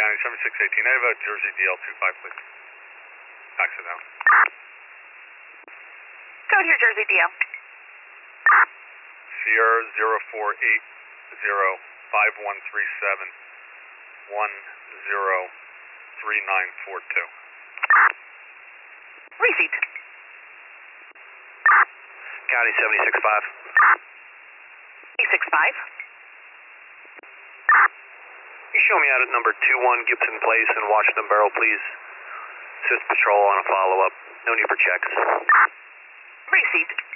County 7618. I have a Jersey DL25, please. Fax it down. Go to your Jersey DL. Sierra 04805137 103942. Receipt. County 765. 865. You show me out at number 21 Gibson Place in Washington Barrel, please. Assist patrol on a follow-up. No need for checks. Receipt.